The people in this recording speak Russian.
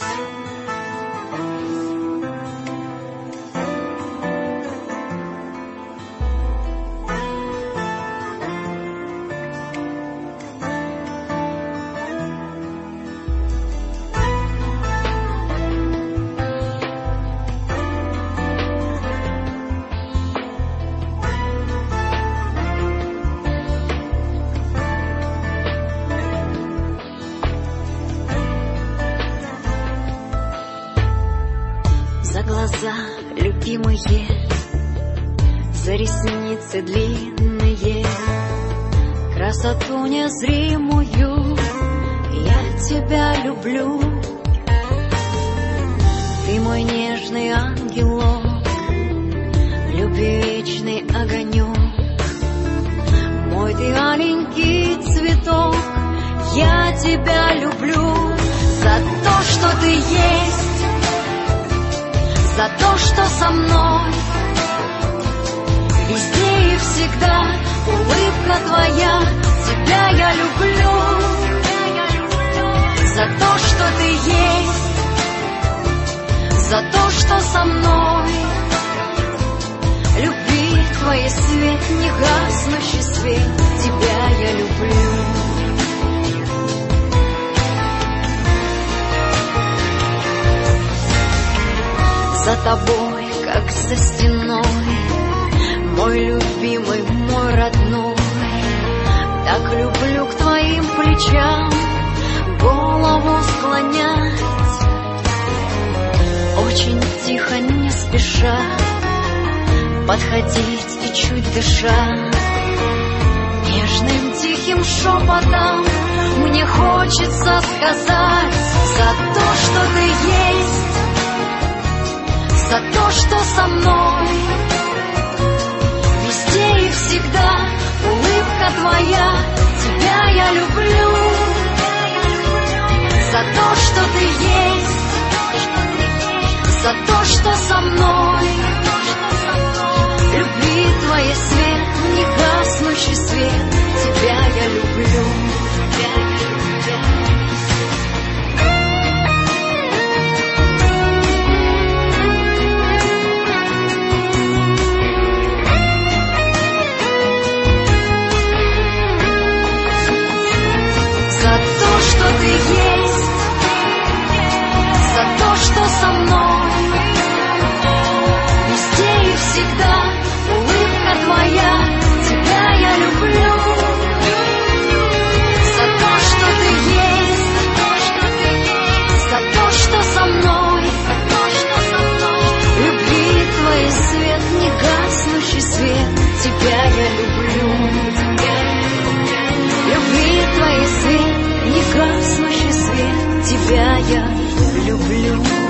За глаза любимые, за ресницы длинные, красоту незримую, я тебя люблю. Ты мой нежный ангелок, любви вечный огонек, мой ты аленький цветок, я тебя люблю. За то, что ты есть, за то, что со мной везде и всегда, улыбка твоя, тебя я люблю. За то, что ты есть, за то, что со мной, любви твоей свет, не гаснущий свет, тебя я люблю. За тобой, как за стеной, мой любимый, мой родной, так люблю к твоим плечам голову склонять, очень тихо, не спеша, подходить и чуть дыша, нежным тихим шепотом мне хочется сказать: за то, что ты есть, за то, что со мной везде и всегда, улыбка твоя, тебя я люблю. За то, что ты есть, за то, что со мной, любви твоей свет, не гаснущий свет, тебя я люблю. Что ты есть, за то, что со мной везде и всегда, улыбка твоя, тебя я люблю. За то, что ты есть, за то, что со мной, любви твоей свет, не гаснущий свет, тебя я люблю. Любви твоей свет, не гаснущий свет, тебя я люблю.